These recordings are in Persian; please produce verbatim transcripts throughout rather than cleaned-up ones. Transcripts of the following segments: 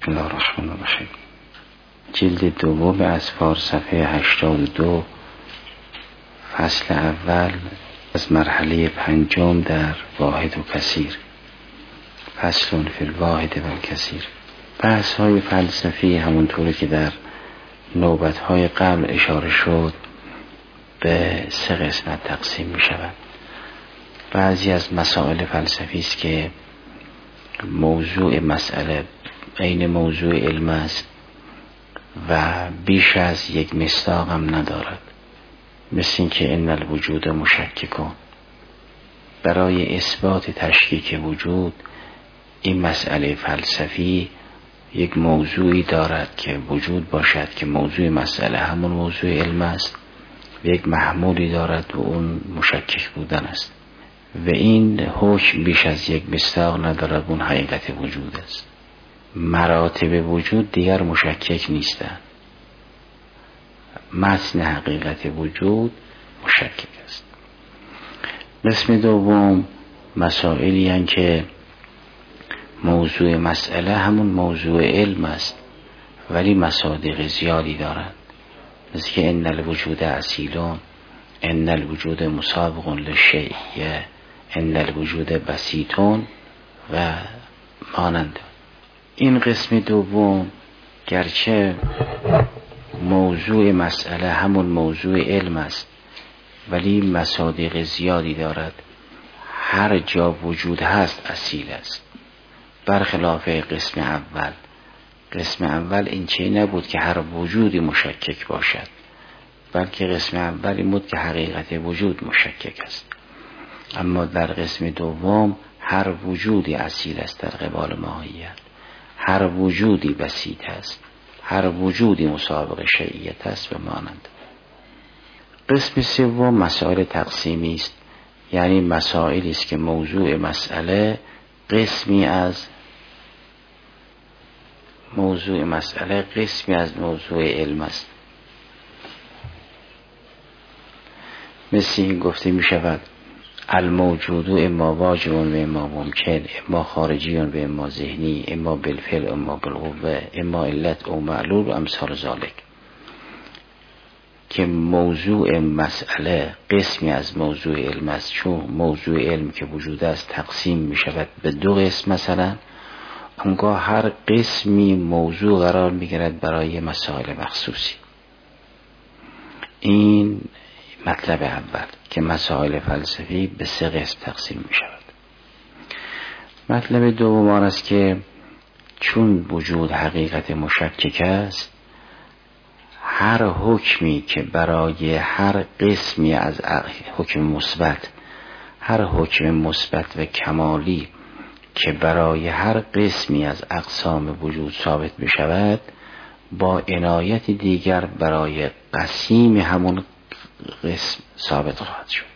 بسم الله الرحمن الرحیم. جلد دوم اذکار صفحه هشتاد و دو، فصل اول از مرحله پنجم در واحد و کثیر. فصل فی الواحد و الکثیر. بحث های فلسفی همونطوری که در نوبت های قبل اشاره شد به سه قسمت تقسیم می شود. بعضی از مسائل فلسفی است که موضوع مسئله عین موضوع علم است و بیش از یک مصداق هم ندارد، مثل این که ان الوجود مشککون. برای اثبات تشکیک وجود این مسئله فلسفی یک موضوعی دارد که وجود باشد که موضوع مسئله همون موضوع علم است و یک محمولی دارد و اون مشکک بودن است و این حکم بیش از یک مصداق ندارد، اون حقیقت وجود است. مراتب وجود دیگر مشکک نیستند، متن حقیقت وجود مشکک است. قسم دوم مسائلی هستند که موضوع مسئله همون موضوع علم است ولی مصادیق زیادی دارند، مثل که ان الوجود اصیلون، ان الوجود مسابق للشیء، ان الوجود بسیطون و مانند. این قسم دوم گرچه موضوع مسئله همون موضوع علم است ولی مصادیق زیادی دارد. هر جا وجود هست اصیل است، برخلاف قسم اول. قسم اول این چه نبود که هر وجودی مشکک باشد، بلکه قسم اول این بود که حقیقت وجود مشکک است. اما در قسم دوم هر وجودی اصیل است در قبال ماهیت، هر وجودی بسیط است، هر وجودی مسابق شیعیت است و مانند. قسم سوم مسائل تقسیمی است، یعنی مسائلی است که موضوع مسئله قسمی از موضوع مسئله قسمی از موضوع علم است. مثل این گفته می شود الموجود اما واجب و اما ممکن، اما خارجی و اما ذهنی، اما بالفعل اما بالقوه، اما علت او معلول و امثال ذالک، که موضوع مسئله قسمی از موضوع علم است. چون موضوع علم که وجود است تقسیم می شود به دو قسم، مثلا اونگاه هر قسمی موضوع قرار می گیرد برای مسائل مخصوصی. این مطلب اول که مسائل فلسفی به سه قسم تقسیم می شود. مطلب دوم آن است که چون وجود حقیقت مشکک است، هر حکمی که برای هر قسمی از حکم مثبت، هر حکم مثبت و کمالی که برای هر قسمی از اقسام وجود ثابت می شود، با عنایت دیگر برای قسیم همون قسم ثابت خواهد شد.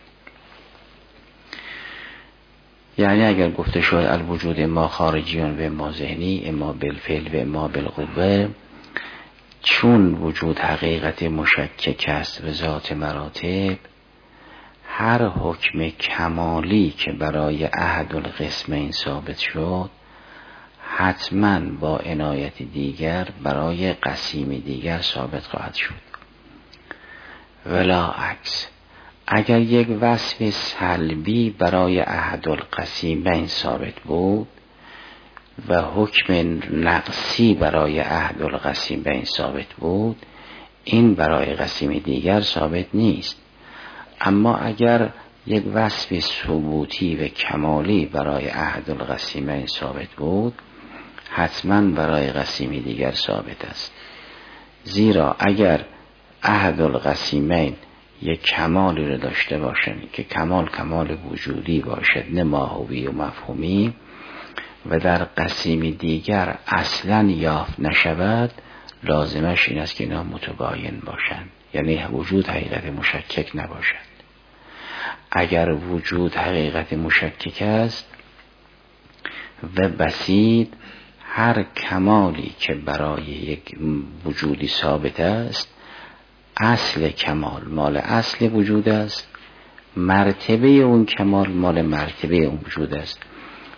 یعنی اگر گفته شد الوجود اما خارجیون و اما ذهنی، اما بالفعل و اما بالقوه، چون وجود حقیقت مشکک است به ذات مراتب، هر حکم کمالی که برای احد القسمین ثابت شد حتما با عنایت دیگر برای قسیم دیگر ثابت خواهد شد. ولا عکس، اگر یک وصف سلبی برای احد القسیمین ثابت بود و حکم نقصی برای احد القسیمین ثابت بود، این برای قسیم دیگر ثابت نیست. اما اگر یک وصف ثبوتی و کمالی برای احد القسیمین ثابت بود، حتما برای قسیم دیگر ثابت است. زیرا اگر احد القسیمین یک کمالی رو داشته باشند که کمال کمال وجودی باشد نه ماهوی و مفهومی، و در قسیم دیگر اصلا یافت نشود، لازمش این است که اینا متباین باشند، یعنی وجود حقیقت مشکک نباشد. اگر وجود حقیقت مشکک است و بسیط، هر کمالی که برای یک وجودی ثابت است، اصل کمال مال اصل وجود است، مرتبه اون کمال مال مرتبه اون وجود است.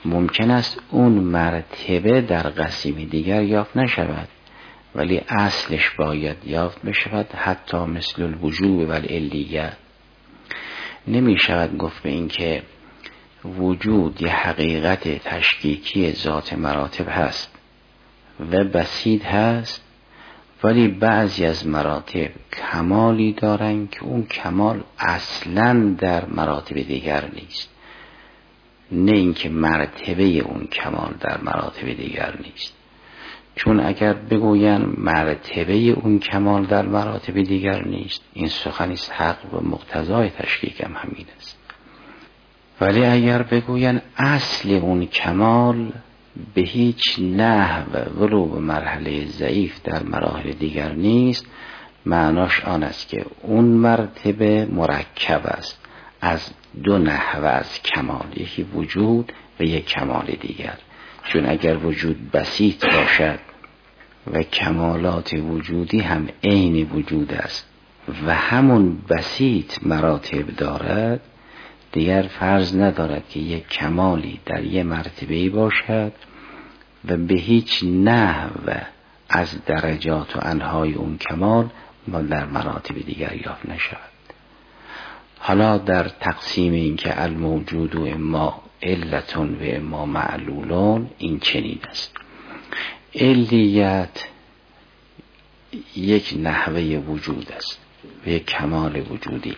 ممکن است اون مرتبه در قسیم دیگر یافت نشود، ولی اصلش باید یافت بشود، حتی مثل الوجوب و العلیه. نمی شود گفت به این که وجود یه حقیقت تشکیکی ذات مراتب هست و بسیط هست، ولی بعضی از مراتب کمالی دارن که اون کمال اصلاً در مراتب دیگر نیست، نه اینکه مرتبه اون کمال در مراتب دیگر نیست. چون اگر بگوین مرتبه اون کمال در مراتب دیگر نیست، این سخنی است حق و مقتضای تشکیک هم همین است. ولی اگر بگوین اصل اون کمال به هیچ نحو ولو به مرحله ضعیف در مراحل دیگر نیست، معناش آن است که اون مرتبه مرکب است از دو نحو از کمال، یکی وجود و یک کمال دیگر. چون اگر وجود بسیط باشد و کمالات وجودی هم عین وجود است و همون بسیط مراتب دارد، دیگر فرض ندارد که یک کمالی در یک مرتبه‌ای باشد و به هیچ نحو از درجات و انهای اون کمال ما در مراتب دیگر یافت نشود. حالا در تقسیم این که الموجود و اما علتون و اما معلولون، این چنین است: علیت یک نحوه وجود است و یک کمال وجودی.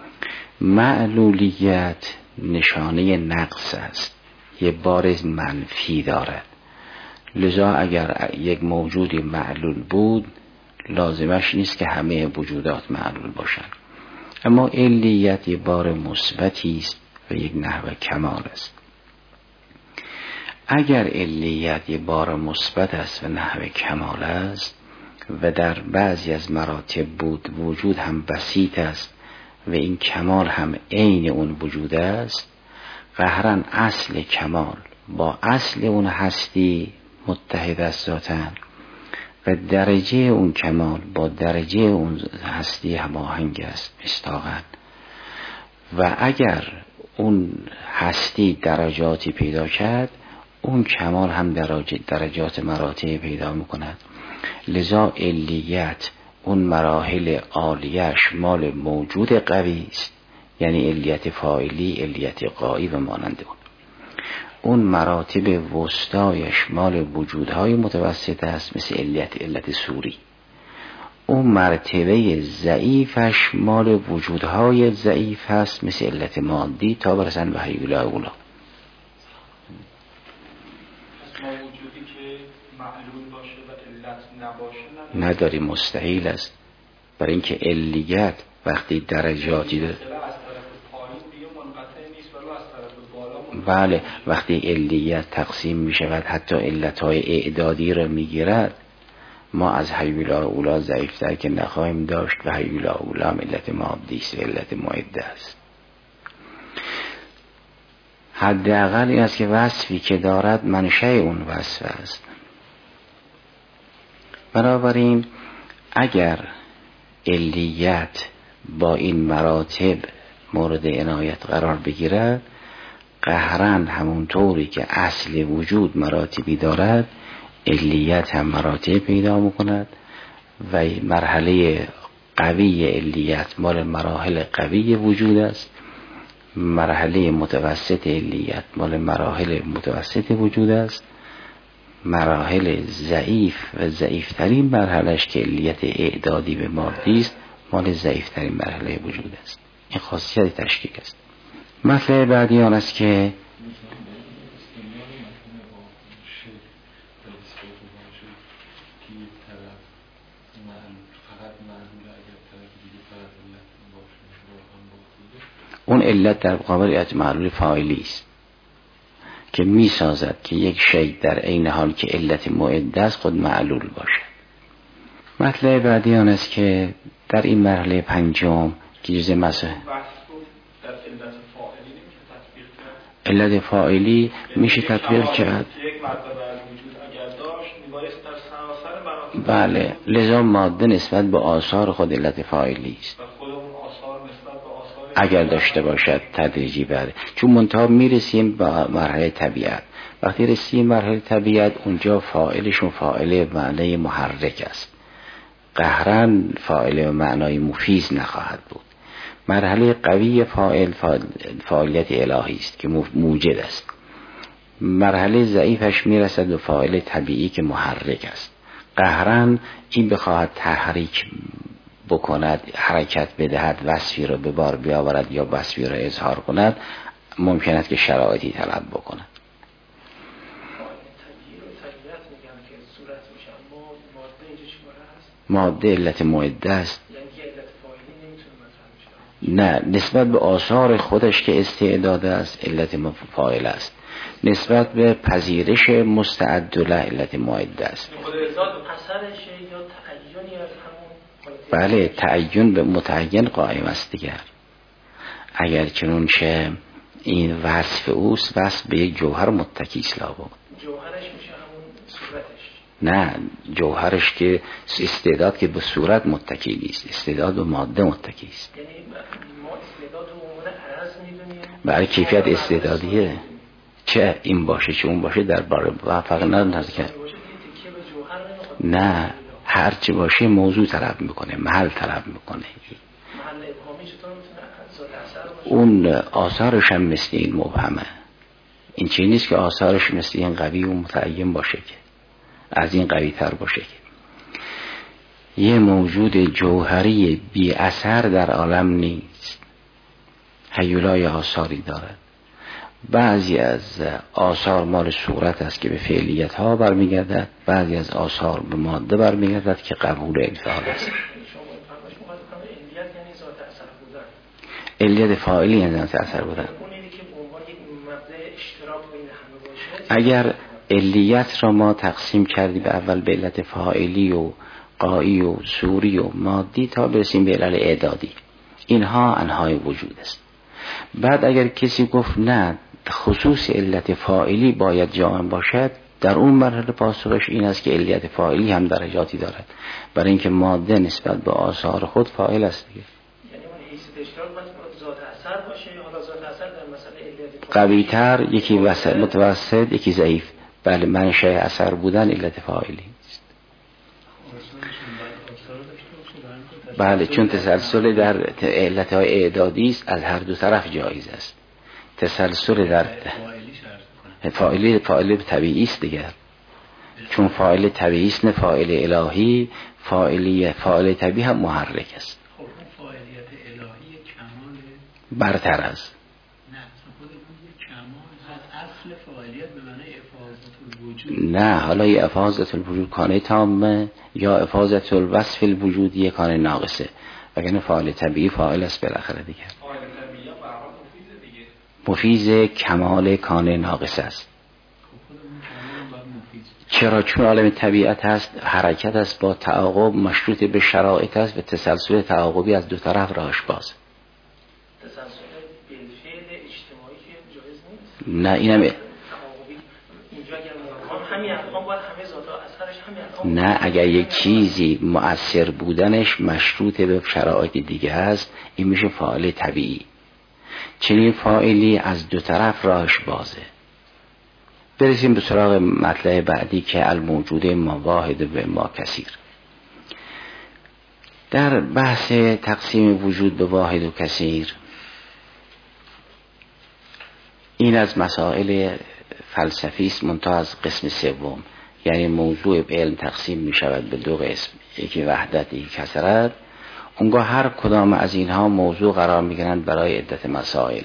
معلولیت نشانه نقص است، یک بارز منفی دارد. لذا اگر یک موجودی معلول بود، لازمش نیست که همه وجودات معلول باشند. اما علیت یک بار مثبتی است و یک نحو کمال است. اگر علیت یک بار مثبت است و نحو کمال است و در بعضی از مراتب بود وجود هم بسیط است و این کمال هم عین اون وجود است، قهرن اصل کمال با اصل اون هستی متحد است ذاتاً و درجه اون کمال با درجه اون هستی هماهنگ است مصداقاً. و اگر اون هستی درجاتی پیدا کرد، اون کمال هم درجه درجات مراتب پیدا میکند. لذا علیت اون مراحل عالیش مال موجود قوی است، یعنی علیت فاعلی، علیت غایی و مانند اون. اون مراتب وسطایش مال وجودهای متوسط است، مثل علیت علت صوری. اون مرتبه ضعیفش مال وجودهای ضعیف هست، مثل علت مادی، تا برسن به حیول اولا. نداری، مستحیل است، برای اینکه علیت وقتی درجاتی داره، بله، وقتی علیت تقسیم می شود حتی علتهای اعدادی را می گیرد، ما از حیولا اولا ضعیفتر که نخواهیم داشت و حیولا اولا هم علت مادی است، علت معده است. حداقل این است که وصفی که دارد منشأ اون وصف است. بنابراین اگر علیت با این مراتب مورد عنایت قرار بگیرد، قهرن همونطوری که اصل وجود مراتبی دارد، علیت هم مراتب پیدا میکند و مرحله قوی علیت مال مراحل قوی وجود است، مرحله متوسط علیت مال مراحل متوسط وجود است، مراحل ضعیف و ضعیفترین مرحلهش که علیت اعدادی به مادی است، مال ضعیفترین مرحله وجود است. این خاصیت تشکیک است. مطلب بعدی آن است که اون علت در مقابل علت معلول فاعلی است که می سازد که یک شی در عین حال که علت معده است خود معلول باشد. مطلب بعدی آن است که در این مرحله پنجم که جزء مسئله علت فاعلی میشه تطبیق کرد. بله، لذا ماده نسبت به آثار خود علت فاعلی است اگر داشته باشد تدریجی بعد، چون منتها میرسیم به مرحله طبیعت. وقتی رسی مرحله طبیعت، اونجا فاعلشون فاعل معنی محرک است، قهرن فاعل معنای مفیز نخواهد بود. مرحله قوی فاعل فاعلیت الهی است که موجد است. مرحله ضعیفش میرسد به فاعل طبیعی که محرک است. قهرن این بخواهد تحریک بکند، حرکت بدهد، وصفی را به بار بیاورد یا وصفی را اظهار کند، ممکن است که شرایطی طلب بکند. ماده علت معده است. نه، نسبت به آثار خودش که استعداد است علت فاعل است، نسبت به پذیرش مستعد له علت معده است. بله، تعین به متعین قائم است دیگر. اگر چنانچه این وصف اوست، وصف به یک جوهر متکی است لابد. جوهرش میشه همون صورتش. نه، جوهرش که استعداد که به صورت متکی نیست، استعداد به ماده متکی است. یعنی ما استعداد رو عنوان عرض میدونیم برای کیفیت استعدادیه، چه این باشه چه اون باشه در باره موفق ندارد که نه، هر چی باشه موضوع طلب میکنه، محل طلب میکنه. محل ابهامی چطور میتونه ذات اثر باشه؟ اون آثارش هم مثل این مبهمه. این چیزی نیست که آثارش مثل این قوی و متعین باشه که از این قوی تر باشه که یه موجود جوهری بی اثر در عالم نیست، هیولای آثاری دارد. بعضی از آثار مال صورت است که به فعلیت ها برمیگردد، بعضی از آثار به ماده برمیگردد که قبول انفعال است. علیت فاعلی یعنی ذات اثر بودن. اگر علیت را ما تقسیم کردیم به اول به علت فاعلی و قایی و صوری و مادی تا برسیم به علت اعدادی، اینها انهای وجود است. بعد اگر کسی گفت نه خصوص علت فاعلی باید جامع باشد، در اون مرحله پاسخش این است که علت فاعلی هم درجاتی دارد، برای اینکه ماده نسبت به آثار خود فاعل است دیگه. یعنی اون حیث اشتراک باید ذات اثر باشه، حالا ذات اثر در مسئله علت قوی تر، یکی وسط متوسط، یکی ضعیف. بله، منشأ اثر بودن علت فاعلی است. بله، چون تسلسل در علتهای اعدادی است، از هر دو طرف جایز است. تسلسل در فاعلی فاعل طبیعی است دیگر، چون فاعل طبیعی است نه فاعل الهی. فاعلی فاعل طبیعی هم محرک است. خب اون فاعلیت الهی کمال برتر است. نه، خود اون کمال از اصل فاعلیت به معنی افاضت الوجود. نه، حالا یه افاضت الوجود کانه تامه یا افاضت الوصف الوجود یک کانه ناقصه، وگرنه فاعل طبیعی فاعل است بالاخره دیگه. فاعل طبیعی برای مفیز دیگه. مفیز کمال کانه ناقص است. چرا؟ چون عالم طبیعت هست، حرکت است با تعاقب، مشروط به شرایط است و تسلسل تعاقبی از دو طرف راهش باز. تسلسل بالفعل اجتماعی که جایز نیست. نه، اینم تعاقبی اینجا اگر مقام همین ارقام باید همه ذات اثرش همین ارقام. نه، اگر یک چیزی مؤثر بودنش مشروط به شرایط دیگه هست، این میشه فاعل طبیعی. چنین فاعلی از دو طرف راهش بازه. برسیم به سراغ مطلب بعدی که الموجود ما واحد و ما کثیر. در بحث تقسیم وجود به واحد و کثیر، این از مسائل فلسفی است منتها از قسم سوم، یعنی موضوع علم تقسیم می شود به دو قسم، یکی وحدت یکی کثرت. اونگاه هر کدام از اینها موضوع قرار می گیرند برای عدت مسائل.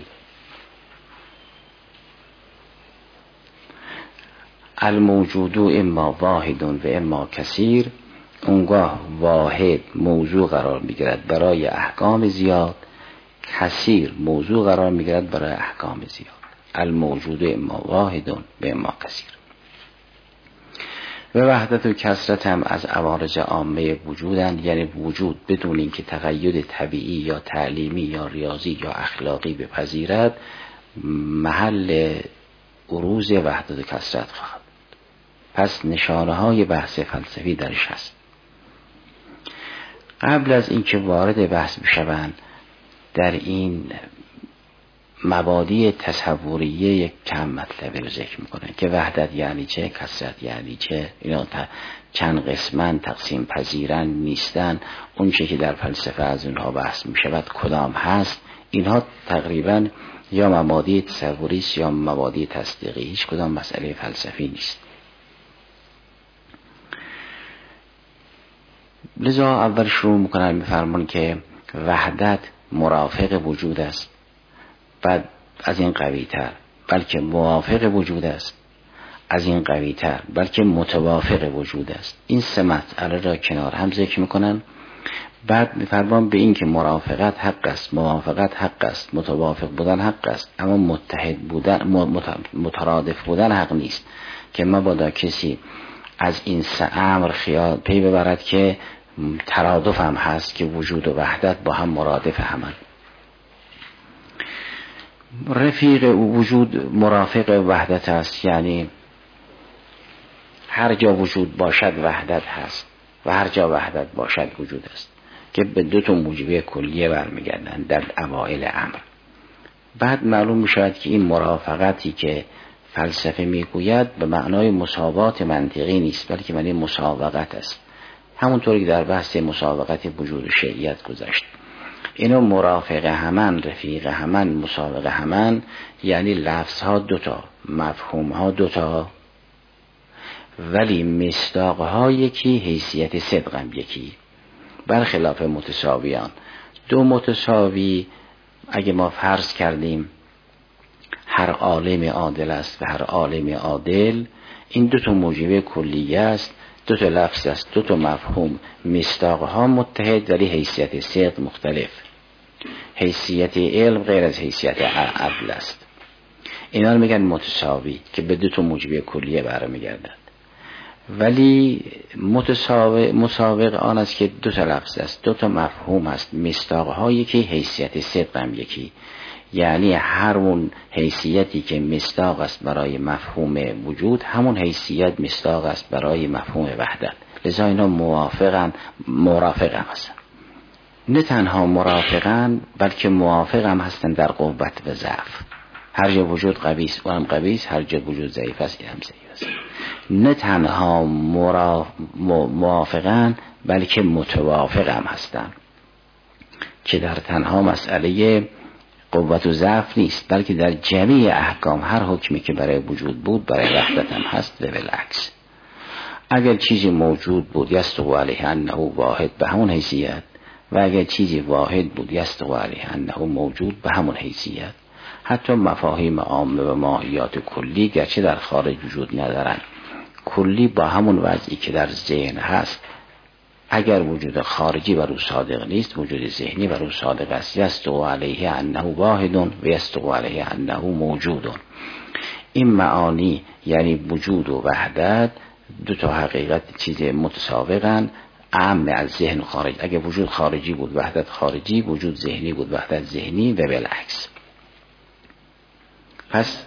الموجود اما واحد و اما کثیر، اونگاه واحد موضوع قرار میگیرد برای احکام زیاد، کثیر موضوع قرار میگیرد برای احکام زیاد. الموجود اما واحد و اما کثیر. و وحدت و کثرت هم از عوارض عامه وجودند، یعنی وجود بدون اینکه تقید طبیعی یا تعلیمی یا ریاضی یا اخلاقی بپذیرد، محل عروض وحدت و کثرت خواهد. پس نشانه های بحث فلسفی درش هست. قبل از اینکه وارد بحث بشوند در این مبادی تصوریه یک کم مطلبی رو ذکر میکنه که وحدت یعنی چه، کثرت یعنی چه، اینا چند قسمن، تقسیم پذیرن، نیستن، اون چه که در فلسفه از اونها بحث میشود کدام هست. اینها تقریبا یا مبادی تصوری است یا مبادی تصدیقی، هیچ کدام مسئله فلسفی نیست. لذا اول شروع میکنن میفرمون که وحدت مرافق وجود است، بعد از این قوی تر بلکه موافق وجود است، از این قوی تر بلکه متوافق وجود است. این سه مسئله را کنار هم ذکر میکنن. بعد میفرمان به این که مرافقت حق است، موافقت حق است، متوافق بودن حق است، اما متحد بودن مترادف بودن حق نیست، که مبادا کسی از این سه امر خیال پی ببرد که ترادف هم هست، که وجود و وحدت با هم مرادف همند. رفیق وجود مرافق وحدت است، یعنی هر جا وجود باشد وحدت هست و هر جا وحدت باشد وجود است، که به دو تا موجبه کلیه برمیگردند در اوائل امر. بعد معلوم میشود که این مرافقتی که فلسفه میگوید به معنای مساوات منطقی نیست، بلکه معنی مساوقت است، همونطوری که در بحث مساوقت وجود و شیعیت گذشت. اینو مرافق همان، رفیق همان، مساوق همان، یعنی لفظ ها دوتا، مفهوم ها دوتا، ولی مصداق ها یکی، حیثیت صدق هم یکی، برخلاف متساویان. دو متساوی اگه ما فرض کردیم هر عالم عادل است و هر عالم عادل، این دو تا موجبه کلیه است، دو تا لفظ است، دو تا مفهوم، مصداق ها متحد ولی حیثیت صدق مختلف. حیثیت علم غیر از حیثیت عدل است. اینا رو میگن متساوی که به دو تا موجبه کلیه برمیگردند. ولی متساوی مساوق آن است که دو تا لفظ است، دو تا مفهوم است، مصداق ها یکی، حیثیت صدق هم یکی، یعنی هر اون حیثیتی که مصداق است برای مفهوم وجود، همون حیثیت مصداق است برای مفهوم وحدت. لذا اینا موافقن، مرافق هم هستن. نه تنها مرافقن بلکه موافق هم هستن در قوت و ضعف. هر جا وجود قوی است اونم قوی است، هر جا وجود ضعیف است اینم ضعیف است. نه تنها مرا... موافقن بلکه متوافق هم هستن، که در تنها مسئله قوت و ضعف نیست، بلکه در جمیع احکام هر حکمی که برای وجود بود برای وحدت هم هست و بالعکس. اگر چیزی موجود بود یستقو علیه انه واحد به همون حیثیت، و اگر چیزی واحد بود یستقو علیه انه موجود به همون حیثیت. حتی مفاهیم عامه و ماهیات کلی گرچه در خارج وجود ندارن، کلی با همون وضعی که در ذهن هست، اگر وجود خارجی بر او صادق نیست، وجود ذهنی بر او صادق است. یستقو علیه انه واحد و یستقو علیه انه موجود. این معانی یعنی وجود و وحدت دو تا حقیقت چیز متساوقن، اعم از ذهن خارج. اگر وجود خارجی بود وحدت خارجی، وجود ذهنی بود وحدت ذهنی و بالعکس. پس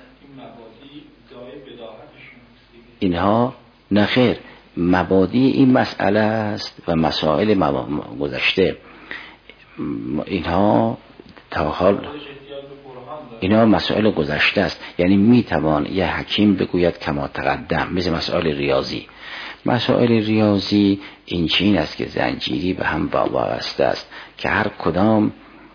اینها نخیر مبادی این مسئله است و مسائل گذشته، اینها تا حال اینها مسائل گذشته است. یعنی میتوان یه حکیم بگوید کما تقدم، مثل مسائل ریاضی. مسائل ریاضی این چین است که زنجیری به هم وابسته است، که هر کدام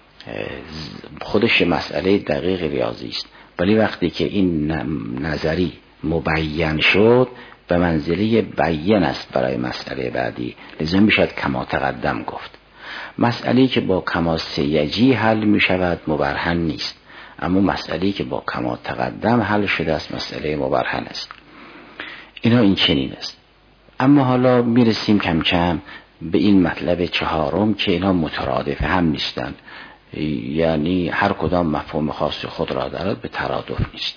خودش مسئله دقیق ریاضی است، ولی وقتی که این نظری مبین شد به منزله بیان است برای مسئله بعدی، لازم میشد کما تقدم گفت. مسئله که با کما سیجی حل میشود مبرهن نیست، اما مسئله که با کما تقدم حل شده است مسئله مبرهن است. اینا این چنین است. اما حالا میرسیم کم کم به این مطلب چهارم که اینا مترادف هم نیستند، یعنی هر کدام مفهوم خاص خود را دارد، به ترادف نیست.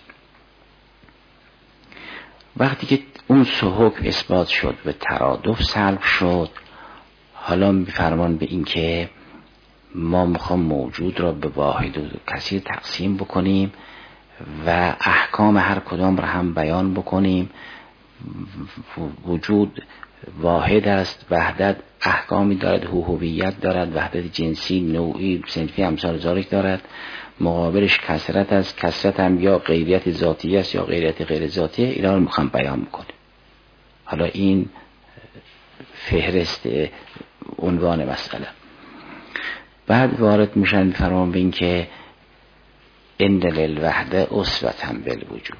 وقتی که اون سه حکم اثبات شد و ترادف سلب شد، حالا میفرمان به این که ما میخوام موجود را به واحد و کثیر تقسیم بکنیم و احکام هر کدام را هم بیان بکنیم. وجود واحد است، وحدت احکامی دارد، هویت دارد، وحدت جنسی، نوعی، صنفی، امثال ذالک دارد. مقابلش کثرت است، کثرت هم یا غیریت ذاتی است یا غیریت غیر ذاتی، اینا رو میخوام بیان میکنه. حالا این فهرست عنوان مسئله. بعد وارد میشن فرمان به این که ان للوحده اسوة بالوجود،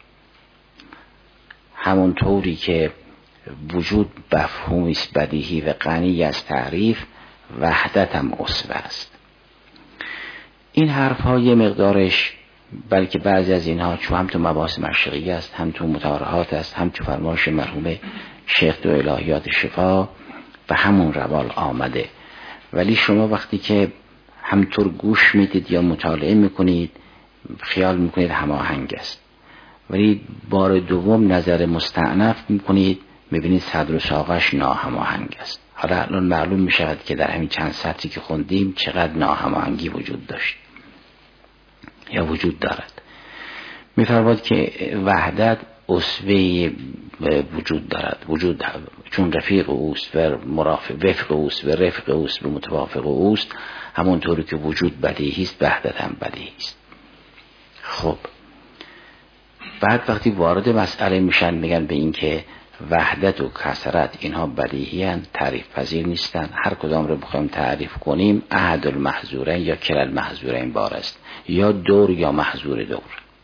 همون طوری که وجود مفهومی است بدیهی و غنی از تعریف، وحدت هم اسوه است. این حرف ها یه مقدارش، بلکه بعضی از اینها چون هم تو مباحث مشرقی است، هم تو مطارحات است، هم تو فرمایش مرحوم شیخ دو الهیات شفا و همون روال آمده. ولی شما وقتی که همطور گوش میدید یا مطالعه میکنید خیال میکنید هماهنگ است، ولی بار دوم نظر مستأنف میکنید میبینید صدر و ساقش ناهماهنگ است. حالا الان معلوم میشود که در همین چند سطری که خوندیم چقدر ناهماهنگی وجود داشت یا وجود دارد. میفرماید که وحدت اسوه وجود دارد، وجود چون رفیق اوست و مرافق وفق اوست و رفق اوست و متوافق اوست، همونطوری که وجود بدیهی است وحدت هم بدیهی است. خب بعد وقتی وارد مسئله میشن میگن به این که وحدت و کثرت اینها بدیهی هستند، تعریف پذیر نیستند، هر کدام رو بخوایم تعریف کنیم احد المحظورین یا کلا المحظورین بار است، یا دور یا محظور دور.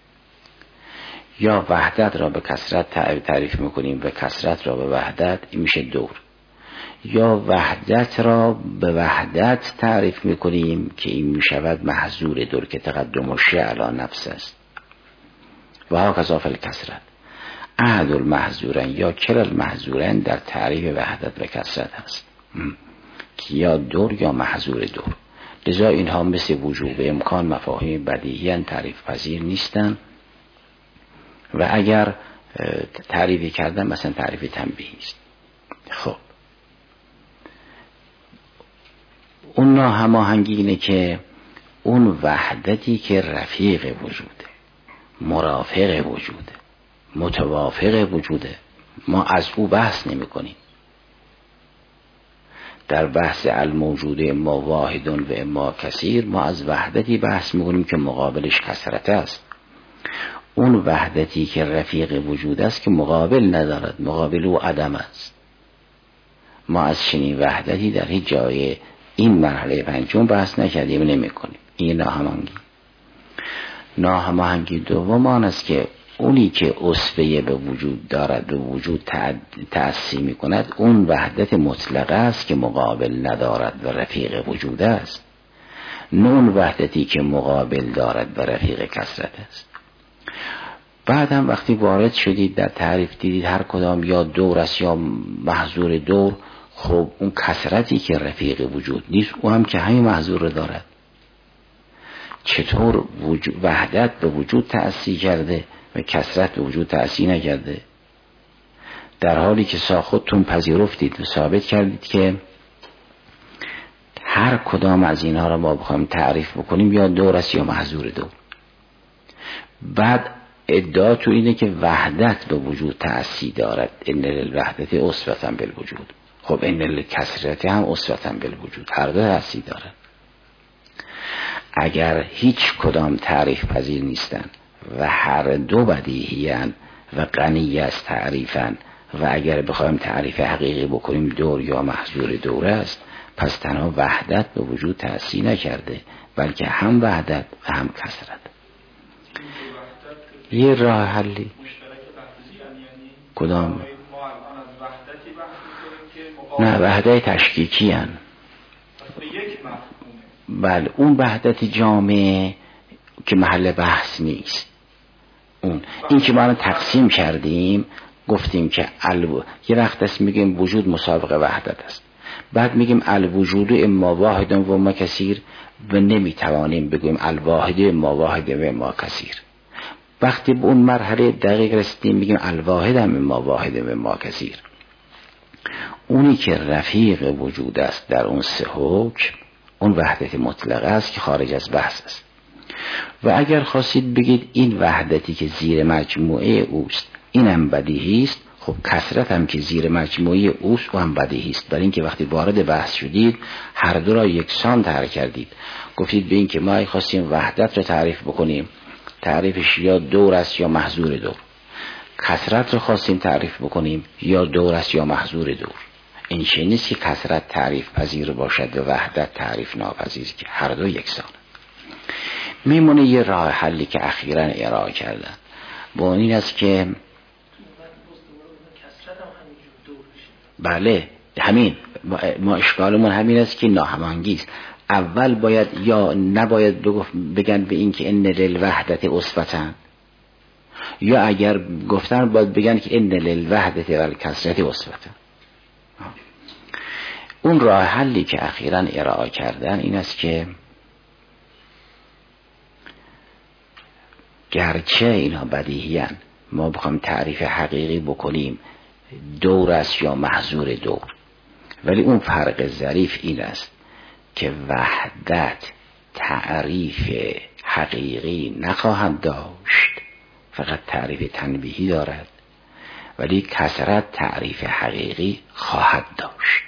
یا وحدت را به کثرت تعریف میکنیم و کثرت را به وحدت، این میشه دور. یا وحدت را به وحدت تعریف میکنیم که این میشود محظور دور که تقدم الشیء علی نفس است. و ها کذا فی الکثرت احد المحظورین یا کلا المحظورین در تعریف وحدت و کثرت هست که یا دور یا محظور دور. لذا اینها مثل وجوب امکان مفاهیم بدیهی تعریف پذیر نیستند و اگر تعریفی کردن مثلا تعریف تنبیهی است. خب اون ناهماهنگی اینه که اون وحدتی که رفیق وجوده، مرافق وجوده، متوافق وجوده، ما از او بحث نمی کنیم. در بحث الموجود اما واحد و اما کثیر ما از وحدتی بحث می کنیم که مقابلش کثرت است. اون وحدتی که رفیق وجود است که مقابل ندارد، مقابل او عدم است. ما از چنین وحدتی در هیچ جای این مرحله پنجم بحث نکردیم، نمی کنیم. این ناهماهنگی. ناهماهنگی دوم آن است که اونی که اسوه به وجود دارد، به وجود تأسی می کند، اون وحدت مطلقه است که مقابل ندارد و رفیق وجود است، نه اون وحدتی که مقابل دارد و رفیق کثرت است. بعد هم وقتی وارد شدید در تعریف دیدید هر کدام یا دور است یا محظور دور، خب اون کثرتی که رفیق وجود نیست او هم که همین محظور دارد. چطور وجود وحدت به وجود تأثیر کرده و کثرت به وجود تأثیر نکرده، در حالی که خودتون پذیرفتید و ثابت کردید که هر کدام از اینها را ما بخوایم تعریف بکنیم یا دور است یا محظور دور. بعد ادعا تو اینه که وحدت به وجود تأثیر دارد، ان للوحدت اسوة بالوجود. خب ان للکثرت هم اسوة بالوجود، هر دو تأثیر دارد. اگر هیچ کدام تعریف پذیر نیستند و هر دو بدیهی‌اند و غنی از تعریفند و اگر بخوایم تعریف حقیقی بکنیم دور یا محظور دور است، پس تنها وحدت به وجود تأثیر نکرده بلکه هم وحدت و هم کثرت. یه راه حلی کدام؟ نه وحدت تشکیکی هن. بله اون وحدت جامعه که محل بحث نیست. اون این که ما الان تقسیم کردیم گفتیم که الو... یه وقت است میگیم وجود مسابقه وحدت است، بعد میگیم الوجود اما واحد و اما کثیر و نمیتوانیم بگویم الواحد اما واحد و اما کثیر. وقتی به اون مرحله دقیق رسیدیم میگیم الواحد هم اما واحد و اما کثیر. اونی که رفیق وجود است در اون سه حکم اون وحدت مطلقه است که خارج از بحث است. و اگر خواستید بگید این وحدتی که زیر مجموعه اوست اینم بدیهی است، خب خب کثرت هم که زیر مجموعه اوست و هم بدیهی است. برای اینکه وقتی وارد بحث شدید هر دو را یکسان تعریف کردید. گفتید به این که ما خواستیم وحدت رو تعریف بکنیم، تعریفش یا دور است یا محظور دور. کثرت رو خواستیم تعریف بکنیم، یا دور است یا محظور دور. این چه نیست که کثرت تعریف پذیر باشد و وحدت تعریف ناپذیر، که هر دو یکسان. میمونه یه راه حلی که اخیراً ارائه کردن، با این است که بله همین ما اشکالمون همین است که ناهماهنگی است. اول باید یا نباید بگن به این که ان للوحدت اسوة، یا اگر گفتن باید بگن که ان للوحدت والکثرة اسوة. اون راه حلی که اخیراً ارائه کردن این است که گرچه اینا بدیهیان، ما بخوام تعریف حقیقی بکنیم دور است یا محظور دور، ولی اون فرق ظریف این است که وحدت تعریف حقیقی نخواهد داشت، فقط تعریف تنبیهی دارد، ولی کثرت تعریف حقیقی خواهد داشت.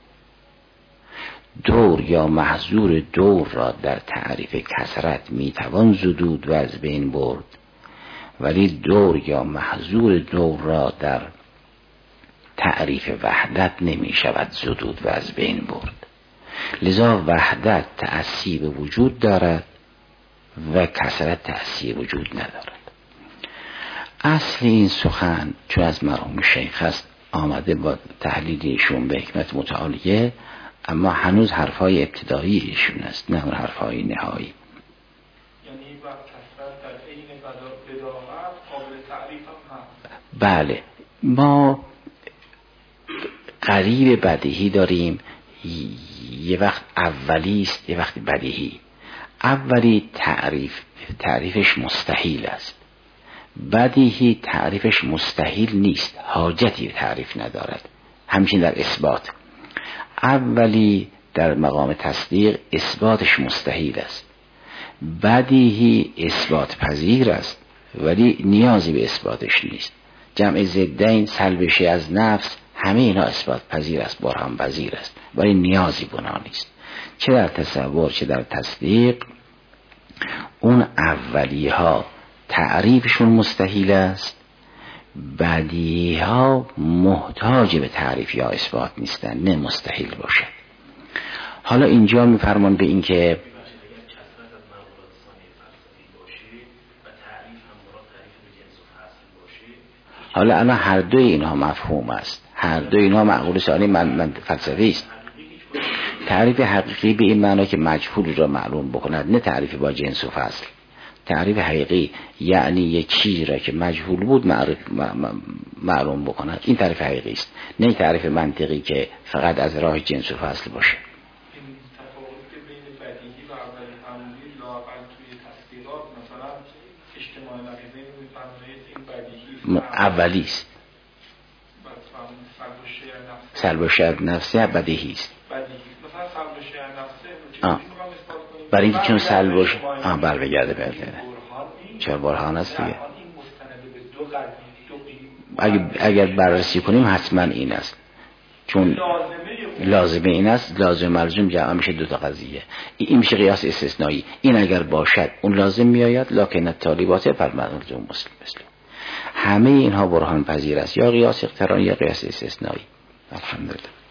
دور یا محظور دور را در تعریف کثرت میتوان زدود و از بین برد، ولی دور یا محظور دور را در تعریف وحدت نمی شود زدود و از بین برد. لذا وحدت تأثیر وجود دارد و کثرت تأثیر وجود ندارد. اصل این سخن چون از مرحوم شیخ است آمده با تحلیلشون به حکمت متعالیه، اما هنوز حرفای ابتدایی ایشون است، نه اون حرفای نهایی. یعنی وقت کثرت در عین بداهت قابل تعریف هم هست. بله، ما قریب بدیهی داریم، یه وقت اولی است یه وقت بدیهی. اولی تعریف تعریفش مستحیل است، بدیهی تعریفش مستحیل نیست، حاجتی تعریف ندارد، همچنین در اثبات. اولی در مقام تصدیق اثباتش مستحیل است، بدیهی اثبات پذیر است ولی نیازی به اثباتش نیست. جمع ضدین سلب شیء از نفس همه اینا اثبات پذیر است، برهان پذیر است، ولی نیازی بنا نیست. چه در تصور چه در تصدیق اون اولی ها تعریفشون مستحیل است، بدیهی ها محتاج به تعریف یا اثبات نیستن، نه مستحیل باشد. حالا اینجا میفرمان به این که حالا الان هر دوی اینها مفهوم است، هر دوی اینها معقول ثانی من, من فلسفی است. تعریف حقیقی به این معنا که مجهول را معلوم بکند، نه تعریف با جنس و فصل. تعریف حقیقی یعنی یک چیزی را که مجهول بود معرف معلوم بکند، این تعریف حقیقی است، نه تعریف منطقی که فقط از راه جنس و فصل باشه. این تفاوت بین بدیهی و اولی تعاملی لااقل توی تصدیقات مثلا اجتماع نقیضه این بدیهی اولی است، سلب شیء نفسه بدیهی است. بدیهی مثلا سلب شیء نفسه برای اینکه چون سلبش آه بر بگرده برده چرا برهان است دیگه. اگر, اگر بررسی کنیم حتما این است، چون لازمه این است، لازم ملزوم جمع میشه دو تا قضیه، این میشه قیاس استثنایی. این اگر باشد اون لازم میآید، لکن الطالبات فالملزوم مسلم مثل همه اینها برهان پذیر است، یا قیاس اقترانی یا قیاس استثنایی. الحمدلله.